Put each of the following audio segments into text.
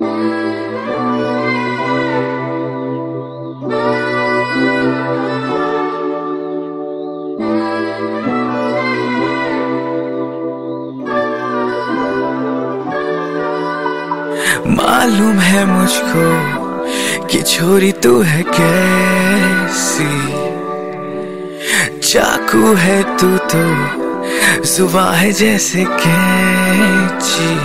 मालूम है मुझको कि छोरी तू है कैसी, चाकू है तू तो जुबां है जैसे कैंची।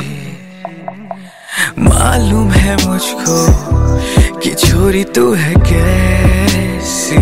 मालूम है मुझको कि छोरी तू है कैसी,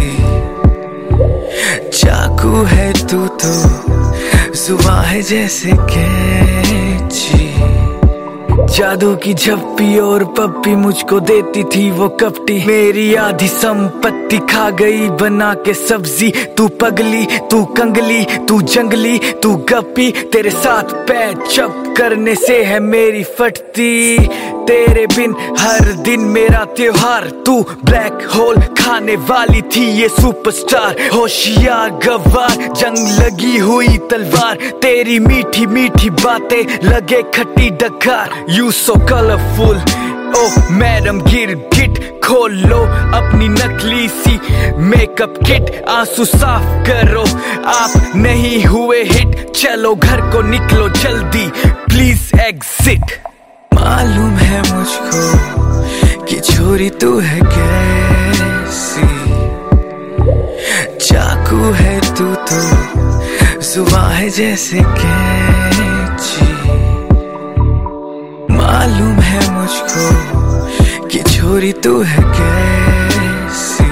चाकू है तू तो जुबां है जैसे कैंची। जादू की झप्पी और पप्पी मुझको देती थी वो कपटी, मेरी आधी संपत्ति खा गई बना के सब्जी। तू पगली, तू कंगली, तू जंगली, तू गप्पी, तेरे साथ पैचअप करने से है मेरी फटती। तेरे बिन हर दिन मेरा त्योहार, तू ब्लैक होल खाने वाली थी ये सुपरस्टार। होशियार गवार, जंग लगी हुई तलवार, तेरी मीठी मीठी बातें लगे खट्टी डकार। You so colorful, oh madam गिरगिट, खोल लो अपनी नकली सी मेकअप किट। आंसू साफ करो, आप नहीं हुए हिट, चलो घर को निकलो जल्दी, प्लीज एग्जिट। मालूम है मुझको कि छोरी तू है कैसी, चाकू है तू तो जुबां है जैसे कैंची। मालूम है मुझको कि छोरी तू है कैसी,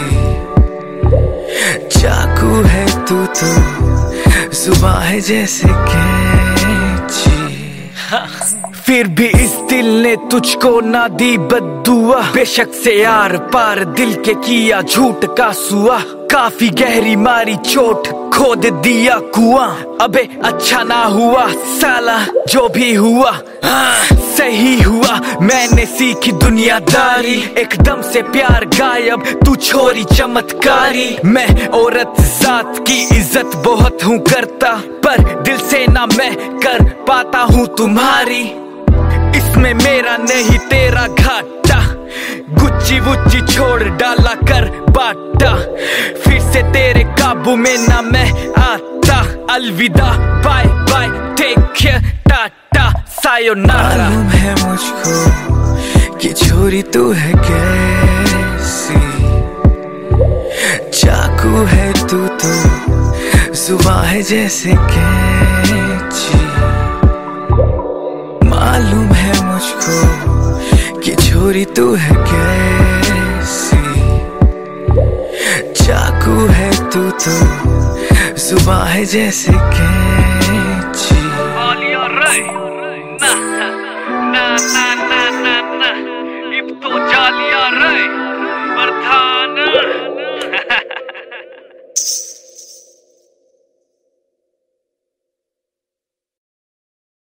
चाकू है तू तो जुबां है जैसे कैंची। फिर भी इस दिल ने तुझको ना दी बद्दुआ, बेशक से यार पार दिल के किया झूठ का सुआ। काफी गहरी मारी चोट, खोद दिया कुआं, अबे अच्छा ना हुआ साला जो भी हुआ। हाँ सही हुआ, मैंने सीखी दुनियादारी, एकदम से प्यार गायब, तू छोरी चमत्कारी। मैं औरत जात की इज्जत बहुत हूँ करता, पर दिल से ना मैं कर पाता हूँ तुम्हारी। इसमें मेरा नहीं तेरा घाटा, गुच्ची वुच्ची छोड़ डाला कर बाटा, फिर से तेरे काबू में ना मैं आता। अलविदा, bye bye, take care, tata, सायोनारा। मालूम है मुझको कि छोरी तू है कैसी, चाकू है तू तो जुबां है जैसे कैंची। मालूम है मुझको कि छोरी तू है कैसी, चाकू है तू तो जुबां है जैसे कैंची।